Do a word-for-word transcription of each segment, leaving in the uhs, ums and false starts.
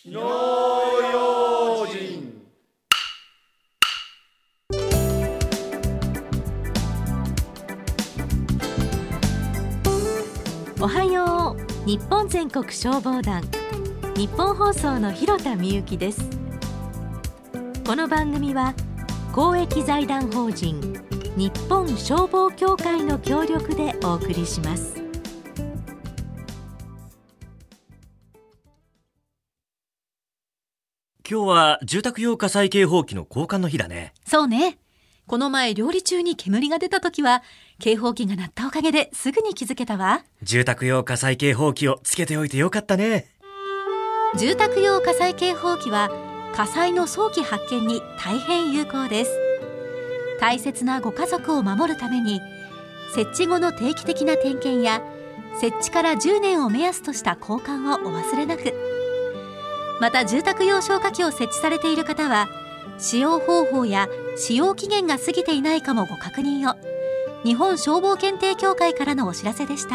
火の用心。 おはよう。日本全国消防団、日本放送の広田美幸です。この番組は公益財団法人日本消防協会の協力でお送りします。 今日は住宅用火災警報器の交換の日だね。 そうね。この前料理中に煙が出た時は警報器が鳴ったおかげですぐに気づけたわ。 住宅用火災警報器をつけておいてよかったね。 住宅用火災警報器は火災の早期発見に大変有効です。大切なご家族を守るために設置後の定期的な点検や設置からじゅうねんを目安とした交換をお忘れなく。また住宅用消火器を設置されている方は使用方法や使用期限が過ぎていないかもご確認を。日本消防検定協会からのお知らせでした。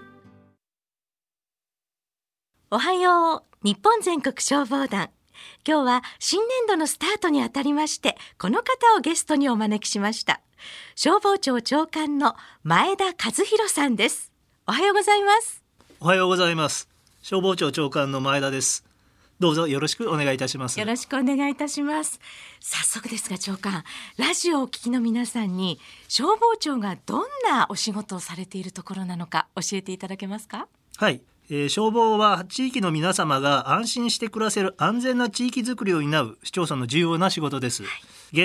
おはよう。日本全国消防団、今日は新年度のスタートにあたりましてこの方をゲストにお招きしました。消防庁長官の前田和弘さんです。おはようございます。 おはようございます。消防庁長官の前田です。どうぞよろしくお願いいたします。 よろしくお願いいたします。早速ですが長官、ラジオをお聞きの皆さんに消防庁がどんなお仕事をされているところなのか教えていただけますか？ はい、えー、消防は地域の皆様が安心して暮らせる安全な地域づくりを担う市町村の重要な仕事です、はい、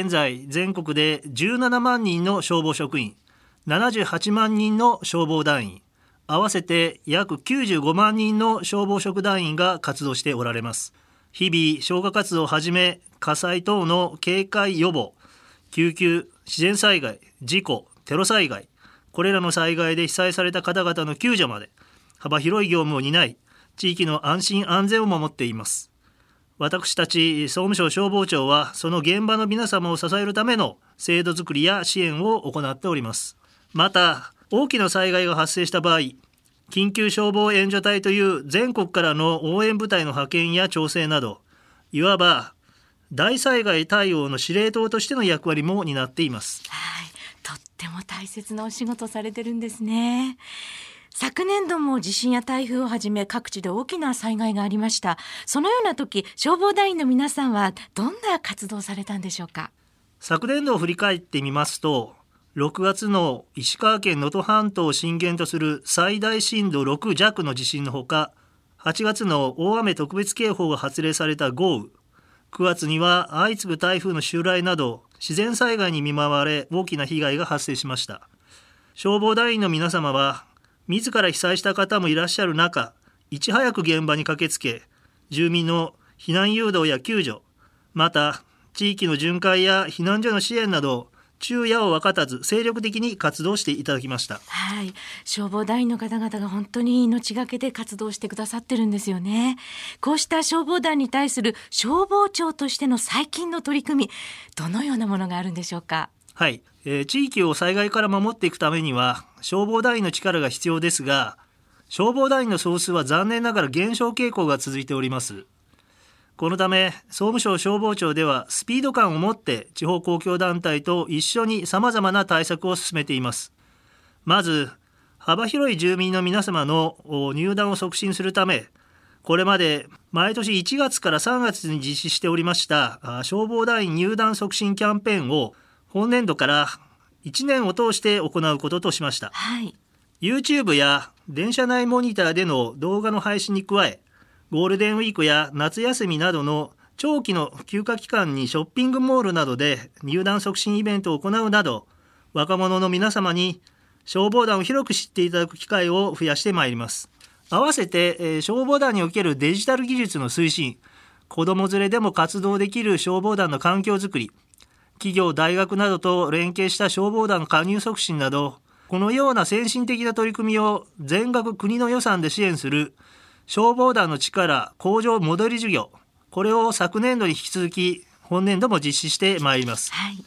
現在全国でじゅうななまんにんの消防職員、ななじゅうはちまんにんの消防団員、合わせて約きゅうじゅうごまんにんの消防職団員が活動しておられます。日々消火活動をはじめ火災等の警戒予防、救急、自然災害、事故、テロ災害、これらの災害で被災された方々の救助まで幅広い業務を担い、地域の安心安全を守っています。私たち総務省消防庁はその現場の皆様を支えるための制度づくりや支援を行っております。また大きな災害が発生した場合、緊急消防援助隊という全国からの応援部隊の派遣や調整など、いわば大災害対応の司令塔としての役割も担っています。 はい、とっても大切なお仕事されてるんですね。昨年度も地震や台風をはじめ各地で大きな災害がありました。そのような時、消防団員の皆さんはどんな活動をされたんでしょうか？ 昨年度を振り返ってみますと、ろくがつの石川県能登半島を震源とする最大震度ろくじゃくの地震のほか、はちがつの大雨特別警報が発令された豪雨、くがつには相次ぐ台風の襲来など自然災害に見舞われ大きな被害が発生しました。消防団員の皆様は自ら被災した方もいらっしゃる中、いち早く現場に駆けつけ、住民の避難誘導や救助、また地域の巡回や避難所の支援など昼夜を分かたず精力的に活動していただきました。 はい、消防団員の方々が本当に命がけで活動してくださってるんですよね。こうした消防団に対する消防庁としての最近の取り組み、どのようなものがあるんでしょうか？ はい、えー、地域を災害から守っていくためには消防団員の力が必要ですが、消防団員の総数は残念ながら減少傾向が続いております。このため総務省消防庁ではスピード感を持って地方公共団体と一緒にさまざまな対策を進めています。まず幅広い住民の皆様の入団を促進するため、これまで毎年いちがつからさんがつに実施しておりました消防団員入団促進キャンペーンを本年度からいちねんを通して行うこととしました。 はい、 YouTube や電車内モニターでの動画の配信に加え、ゴールデンウィークや夏休みなどの長期の休暇期間にショッピングモールなどで入団促進イベントを行うなど、若者の皆様に消防団を広く知っていただく機会を増やしてまいります。合わせて、えー、消防団におけるデジタル技術の推進、子ども連れでも活動できる消防団の環境づくり、企業、大学などと連携した消防団加入促進など、このような先進的な取り組みを全額国の予算で支援する消防団の力向上モデル事業、これを昨年度に引き続き本年度も実施してまいります、 はい、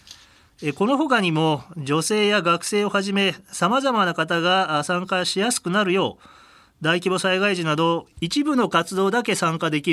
この他にも女性や学生をはじめさまざまな方が参加しやすくなるよう、大規模災害時など一部の活動だけ参加できる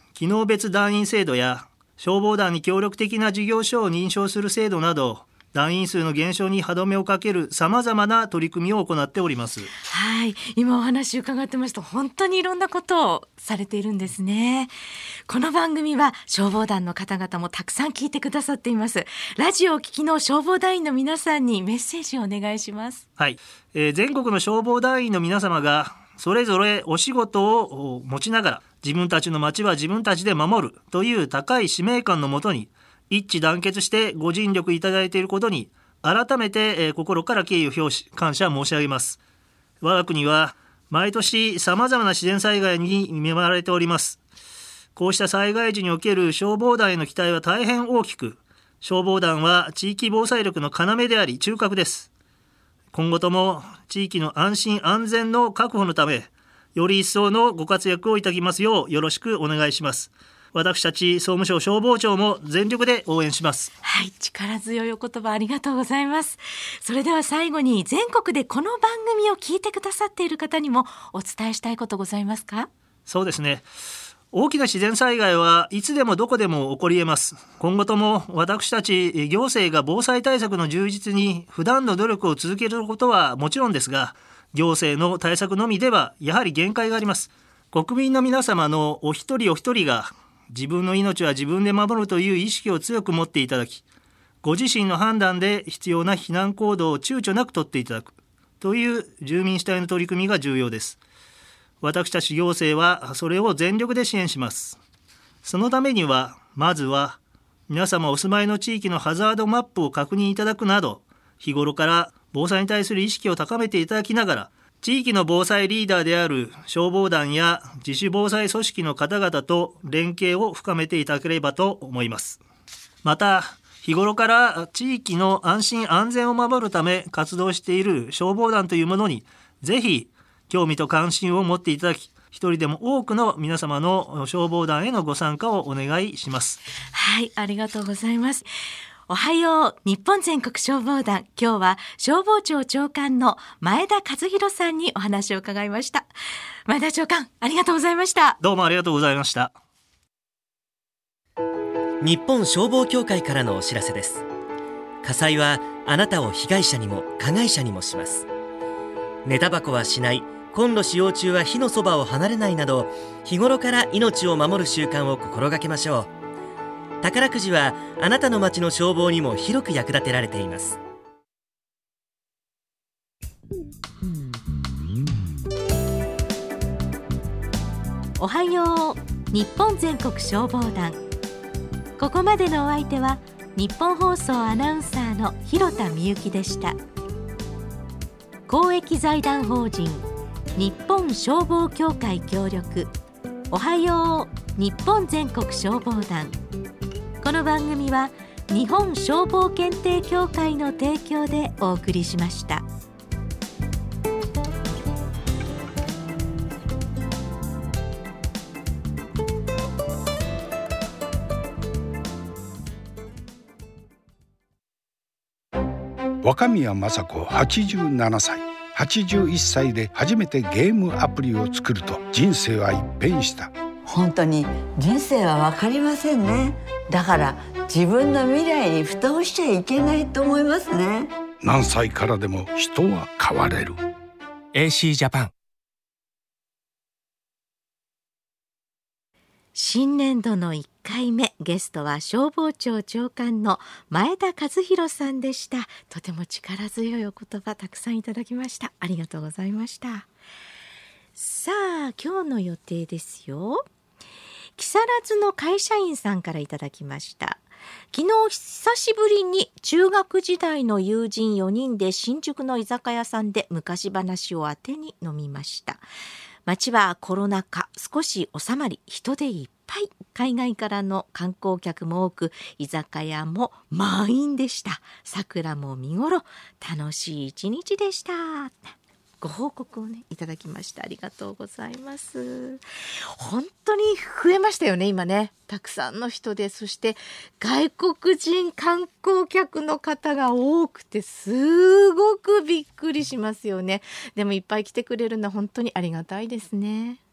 機能別団員制度や消防団に協力的な事業所を認証する制度など、団員数の減少に歯止めをかけるさまざまな取り組みを行っております。 はい、今お話伺ってました。本当にいろんなことをされているんですね。この番組は消防団の方々もたくさん聞いてくださっています。ラジオを聞きの消防団員の皆さんにメッセージをお願いします。 はい、えー、全国の消防団員の皆様がそれぞれお仕事を持ちながら、自分たちの町は自分たちで守るという高い使命感のもとに一致団結してご尽力いただいていることに改めて、えー、心から敬意を表し感謝申し上げます。我が国は毎年さまざまな自然災害に見舞われております。こうした災害時における消防団への期待は大変大きく、消防団は地域防災力の要であり中核です。今後とも地域の安心安全の確保のため、より一層のご活躍をいただきますようよろしくお願いします。私たち総務省消防庁も全力で応援します。 はい、力強いお言葉ありがとうございます。それでは最後に、全国でこの番組を聞いてくださっている方にもお伝えしたいことございますか？ そうですね、大きな自然災害はいつでもどこでも起こり得ます。今後とも私たち行政が防災対策の充実に普段の努力を続けることはもちろんですが、行政の対策のみではやはり限界があります。国民の皆様のお一人お一人が自分の命は自分で守るという意識を強く持っていただき、ご自身の判断で必要な避難行動を躊躇なく取っていただくという住民主体の取り組みが重要です。私たち行政はそれを全力で支援します。そのためには、まずは皆様お住まいの地域のハザードマップを確認いただくなど、日頃から防災に対する意識を高めていただきながら、地域の防災リーダーである消防団や自主防災組織の方々と連携を深めていただければと思います。また、日頃から地域の安心安全を守るため活動している消防団というものに、ぜひ興味と関心を持っていただき、一人でも多くの皆様の消防団へのご参加をお願いします。 はい、ありがとうございます。おはよう日本全国消防団、今日は消防庁長官の前田和弘さんにお話を伺いました。前田長官、ありがとうございました。 どうもありがとうございました。 日本消防協会からのお知らせです。火災はあなたを被害者にも加害者にもします。寝タバコはしない、コンロ使用中は火のそばを離れないなど、日頃から命を守る習慣を心がけましょう。宝くじはあなたの町の消防にも広く役立てられています。 おはよう日本全国消防団。ここまでのお相手は日本放送アナウンサーの広田みゆきでした。公益財団法人日本消防協会協力、おはよう日本全国消防団。この番組は日本消防検定協会の提供でお送りしました。 若宮正子はちじゅうななさい、はちじゅういっさいで初めてゲームアプリを作ると人生は一変した。 本当に人生は分かりませんね。だから自分の未来に蓋をしちゃいけないと思いますね。 何歳からでも人は変われる。 エーシー ジャパン。 新年度のいっかいめ、ゲストは消防庁長官の前田和弘さんでした。とても力強いお言葉たくさんいただきました。ありがとうございました。さあ、今日の予定ですよ。木更津の会社員さんからいただきました。昨日久しぶりに中学時代の友人よにんで新宿の居酒屋さんで昔話をあてに飲みました。街はコロナ禍少し収まり、人でいっぱい、海外からの観光客も多く、居酒屋も満員でした。桜も見頃、楽しい一日でした。ご報告をねいただきました。ありがとうございます。本当に増えましたよね、今ね。たくさんの人で、そして外国人観光客の方が多くて、すごくびっくりしますよね。でもいっぱい来てくれるのは本当にありがたいですね。